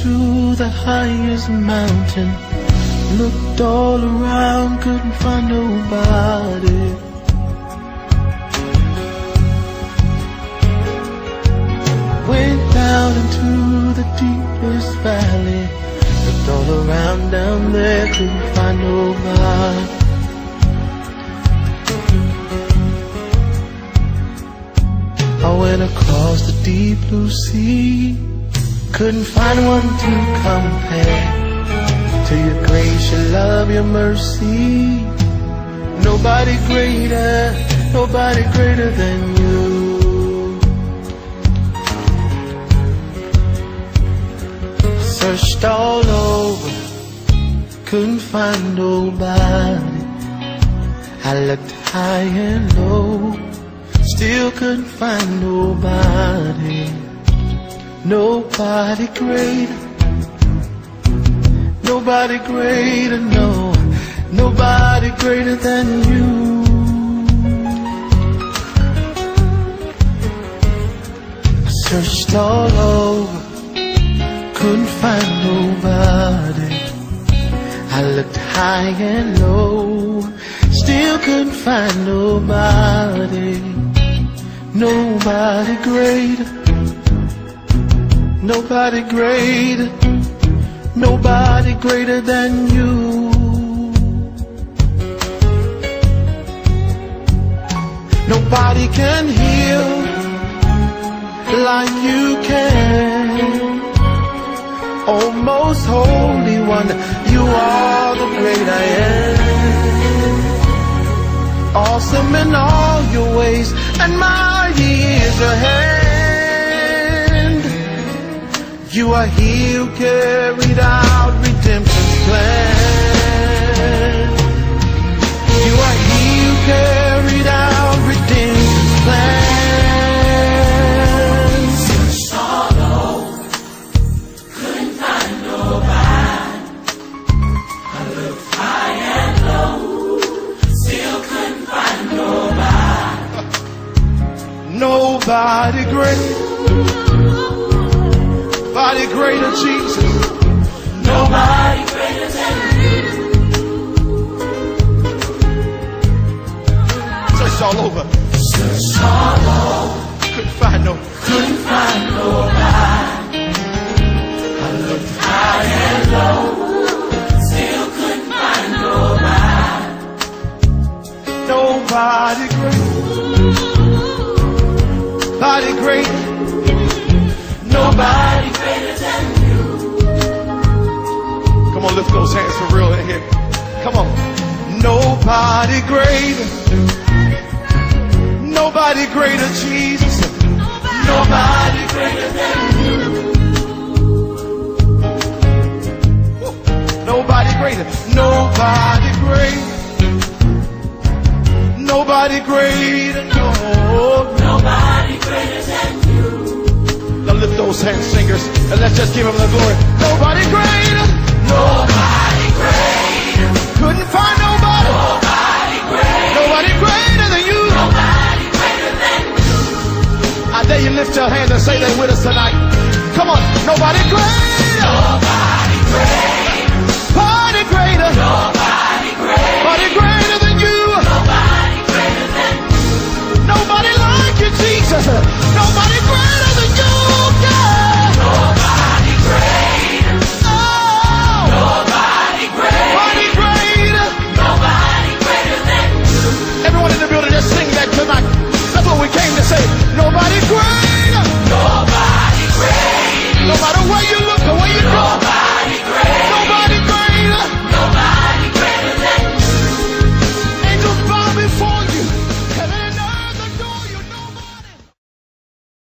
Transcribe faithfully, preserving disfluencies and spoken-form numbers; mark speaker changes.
Speaker 1: to the highest mountain, looked all around, couldn't find nobody. Went down into the deepest valley, looked all around down there, couldn't find nobody. I went across the deep blue sea, couldn't find one to compare to your grace, your love, your mercy. Nobody greater, nobody greater than you. Searched all over, couldn't find nobody. I looked high and low, still couldn't find nobody. Nobody greater, nobody greater, no, nobody greater than you. I searched all over, couldn't find nobody. I looked high and low, still couldn't find nobody. Nobody greater, nobody greater, nobody greater than you. Nobody can heal like you can. Oh, most holy one, you are the great I am. Awesome in all your ways, and mighty is your hand. You are he who carried out redemption's plan. You are he who carried out redemption's plan. Searched all over, couldn't find nobody. I looked high and low, still couldn't find nobody. Nobody great, nobody greater, Jesus. Nobody greater than you. Searched all over, searched all over, couldn't find no, couldn't find nobody. I looked high and low, still couldn't find nobody. Nobody great, nobody great, nobody greater than you. Come on, lift those hands for real in here. Come on. Nobody greater, nobody greater, Jesus. Nobody greater than you. Nobody greater, nobody greater, nobody greater, no. Nobody greater than you. Now lift those hands, singers, and let's just give him the glory. Nobody greater, nobody greater, couldn't find nobody. Nobody greater, nobody greater than you. Nobody greater than you. I dare you lift your hands and say that with us tonight. Come on, nobody greater, nobody greater, nobody greater, nobody greater, nobody greater than you. Nobody greater than you. Nobody like you, Jesus. Nobody greater than you, God. Nobody greater. Oh. Nobody greater. Nobody greater. Nobody greater than you. Everyone in the building, just sing that tonight. That's what we came to say. Nobody greater.